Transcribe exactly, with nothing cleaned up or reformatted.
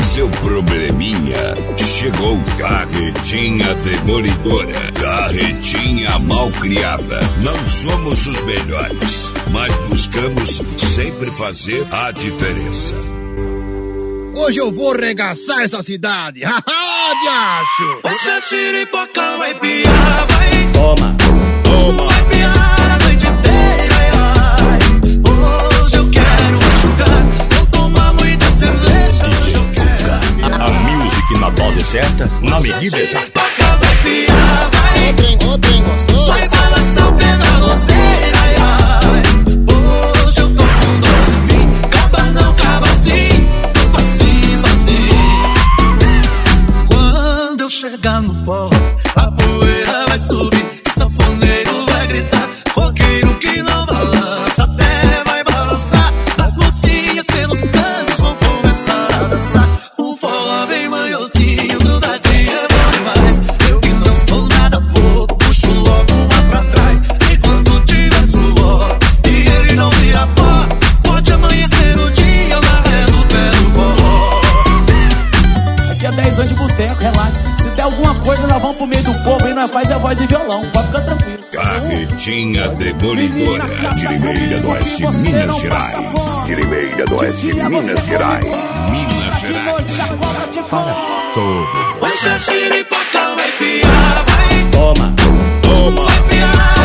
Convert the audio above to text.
seu probleminha. Chegou Carretinha Demolidora. Carretinha malcriada. Não somos os melhores, mas buscamos sempre fazer a diferença. Hoje eu vou regaçar essa cidade. Haha, diacho! Hoje a xiripoca vai piar, vai. Toma, toma. Vai piar a noite inteira, ai. Hoje eu quero enxugar. Vou tomar muita cerveja. Hoje eu quero. A, a music na dose certa, na medida exata. Xiripoca vai piar, vai. Ô trem, ô trem gostoso. Vai balançar o pé na roseira, ai, ai. Hoje eu tô com dor em mim. Caba não, caba sim. Quando eu chegar no forró, a poeira vai subir, sanfoneiro vai gritar, roqueiro que não balança, até vai balançar. As mocinhas pelos canos vão começar a dançar. O forró bem manhozinho, grudadinho é bom demais. Eu que não sou nada bobo, puxo logo um lá pra trás. Enquanto tiver suor e ele não vira pó, pode amanhecer o dia na ré do pé do forró. Aqui é dez anos de boteco, relaxa. Se der alguma coisa, nós vamos pro meio do povo e nós faz a voz e violão. Pode ficar tranquilo. Carretinha Demolidora. De Limeira do Oeste, Minas Gerais. De Limeira do Oeste, Minas Gerais. Minas Gerais. Para todo. Hoje a xiripoca vai piar, vai. Toma, toma. Vai piar.